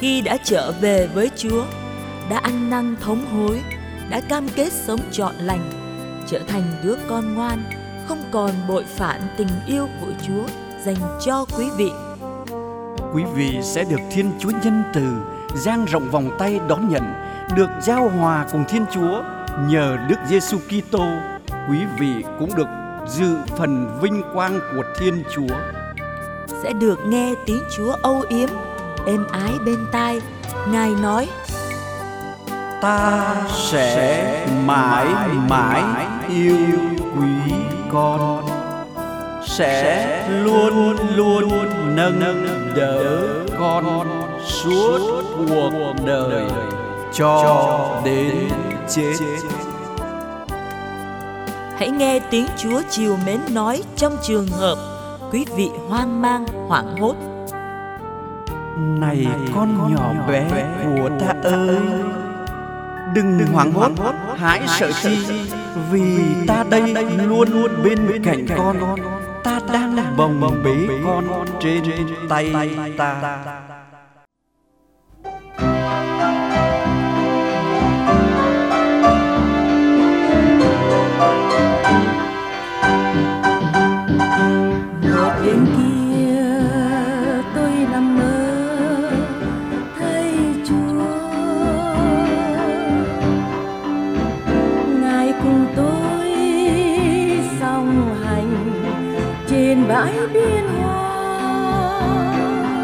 khi đã trở về với Chúa, đã ăn năn thống hối, đã cam kết sống trọn lành, trở thành đứa con ngoan, không còn bội phản tình yêu của Chúa dành cho quý vị. Quý vị sẽ được Thiên Chúa nhân từ dang rộng vòng tay đón nhận, được giao hòa cùng Thiên Chúa. Nhờ Đức Giêsu Kitô, quý vị cũng được dự phần vinh quang của Thiên Chúa. Sẽ được nghe tiếng Chúa âu yếm, êm ái bên tai. Ngài nói: Ta sẽ mãi mãi yêu quý con, sẽ luôn luôn nâng đỡ con suốt cuộc đời cho đến chết. Hãy nghe tiếng Chúa trìu mến nói trong trường hợp quý vị hoang mang, hoảng hốt. Này con nhỏ bé của ta ơi, đừng hoảng hốt, hãy sợ chi, vì ta đây luôn luôn bên cạnh con. Ta đang bồng bế con trên tay ta. Bên kia tôi nằm mơ thấy Chúa, Ngài cùng tôi song hành trên bãi biển hoa.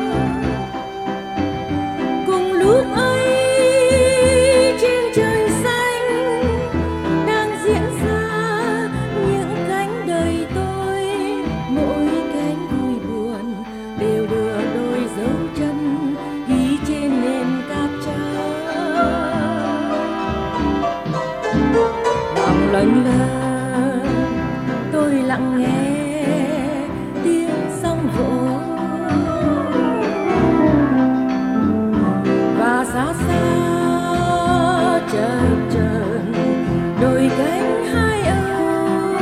Cùng lúc ấy trên trời xanh đang diễn ra những cánh đời tôi, mỗi cánh vui buồn đều đưa đôi dấu chân ghi trên nền cát trắng. Lòng lạnh lẽo tôi lặng nghe tiếng sóng vỗ, và xa xa chập chờn đôi cánh hai âu.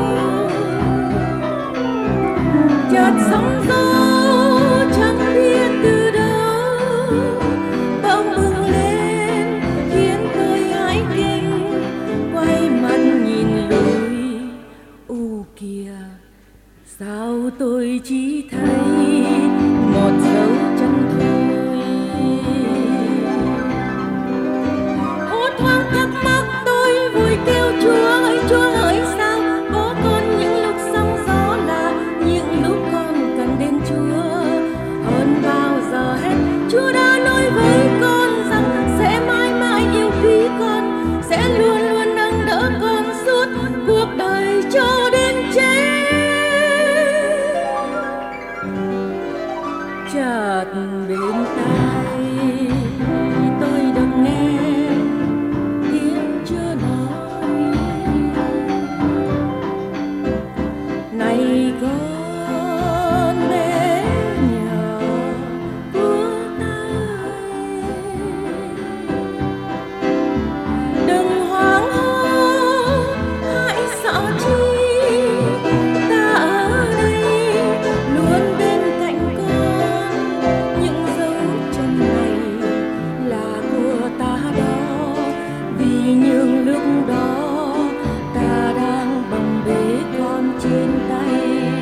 Chợt sóng gió chẳng biết từ đâu bỗng bừng lên khiến tôi hãi kinh, quay mặt nhìn lùi. Ô kìa, sao tôi chỉ thấy một dấu chân thôi. Hốt hoảng thắc mắc tôi vui kêu Chúa ơi sao có con những lúc sóng gió là những lúc con cần đến Chúa. Hơn bao giờ hết Chúa đã nói với con rằng sẽ mãi mãi yêu quý con, sẽ luôn luôn nâng đỡ con suốt cuộc đời cho đến chết. Chợt bên tai tôi được nghe tiếng Chúa nói: này con bé nhỏ của ta ơi, đừng hoảng hốt, hãy sợ chi, ta ở đây luôn bên cạnh con. Những dấu chân này là của ta đó, vì những lúc đó ta đang bồng bế con trên tay.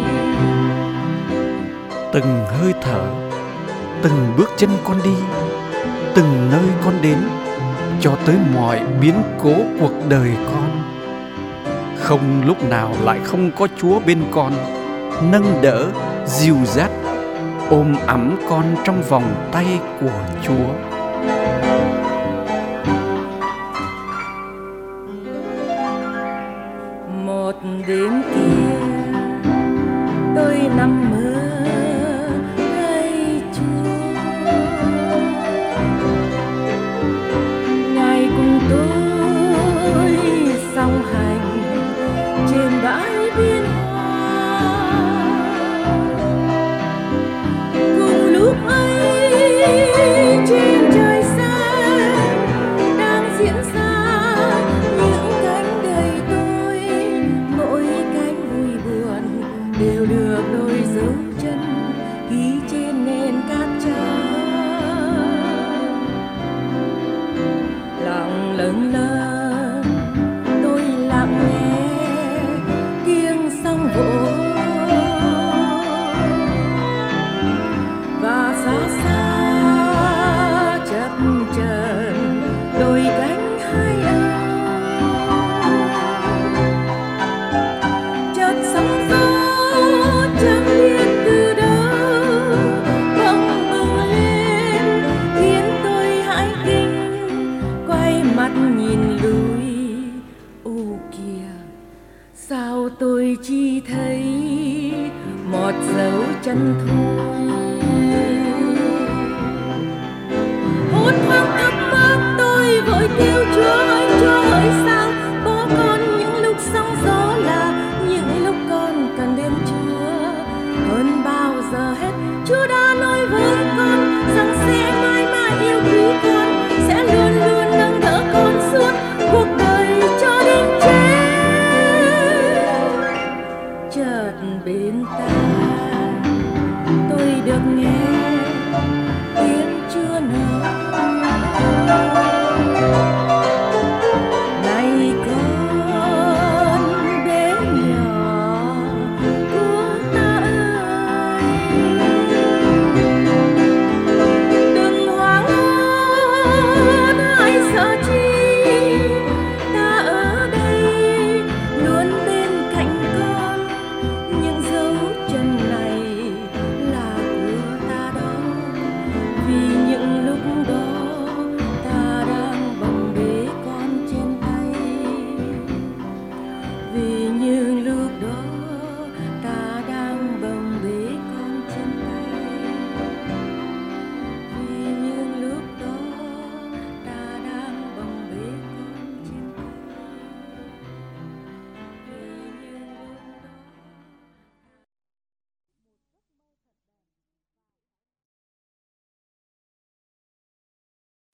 Từng hơi thở, từng bước chân con đi, từng nơi con đến, cho tới mọi biến cố cuộc đời con, không lúc nào lại không có Chúa bên con, nâng đỡ, dìu dắt, ôm ẵm con trong vòng tay của Chúa. Một đêm kia tôi nằm mơ thấy Chúa, Ngài cùng tôi song hành trên bãi biển hoa. Cùng lúc ấy trên trời xanh đang diễn ra những cánh đời tôi, mỗi cánh vui buồn đều được đôi dấu chân ghi trên nền cát trắng. đây một dấu chân thôi. Hốt hoảng thắc mắc tôi vội kêu Chúa ơi sao bỏ con những lúc sóng gió là những lúc con cần đến Chúa. Hơn bao giờ hết Chúa đã nói với con rằng sẽ mãi mãi yêu quý con, sẽ luôn luôn nâng đỡ con suốt cuộc đời cho đến chết. Chợt bên tai tôi được nghe